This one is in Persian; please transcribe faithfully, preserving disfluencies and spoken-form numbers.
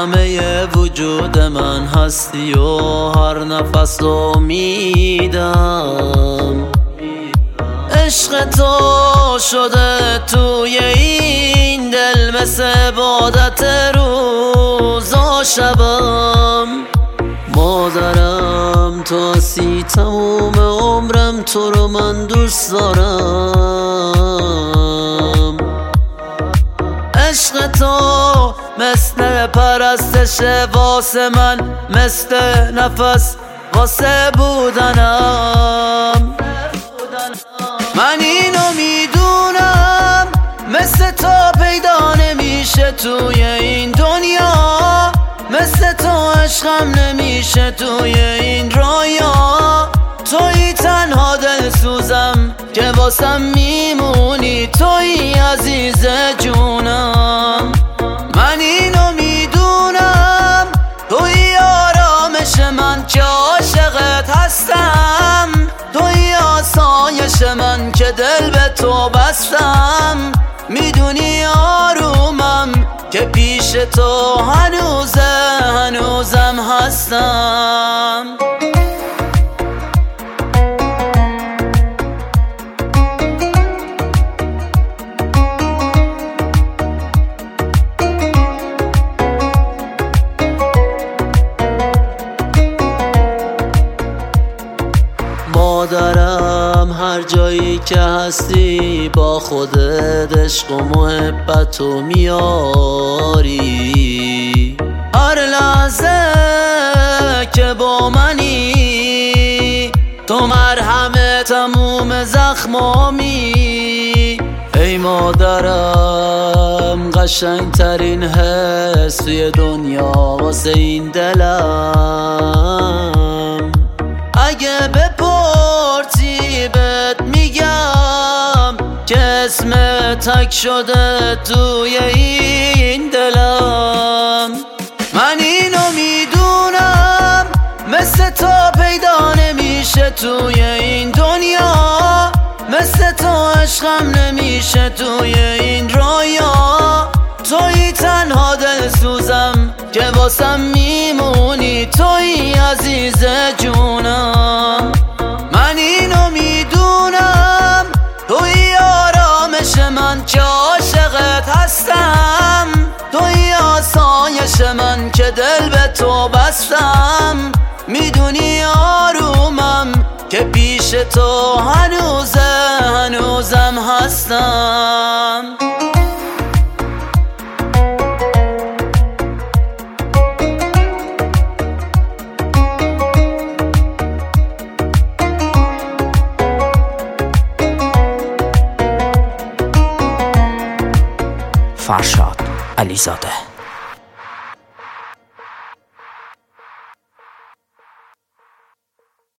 همه وجود من هستی و هر نفس امیدم. عشق تو شده توی این دل مثل عبادت روز و شبم. مادرم تو هستی تموم عمرم، تو رو من دوست دارم. عشق تو مثل پرستش واسه من، مثل نفس واسه بودنم. من اینو میدونم مثل تو پیدا نمیشه توی این دنیا، مثل تو عشقم نمیشه توی این رویا. تویی تنها دل سوزم که واسم میمونی، تویی عزیز جونم. من اینو میدونم تویی آرامش من که عاشقت هستم، تویی آسایش من که دل به تو بستم. میدونی آرومم که پیش تو هنوزه هنوزم هستم. مادرم هر جایی که هستی با خودت عشق و محبتو میاری. هر لحظه که با منی تو مرهم تموم زخمامی. ای مادرم قشنگترین حس توی دنیا واسه این دلم. اگه بپرسی بهت میگم که اسم تک شده توی این دلم. من اینو میدونم مثل تو پیدا نمیشه توی این دنیا، مثل تو عشقم نمیشه توی این رویا. تویی تنها دل سوزم که واسم میمونی، تویی عزیز جونم. من اینو میدونم تویی آرامش من که عاشقت هستم، تویی آسایش من که دل به تو بستم. میدونی آرومم که پیش تو هنوزه هنوزم هستم. فرشاد علیزاده.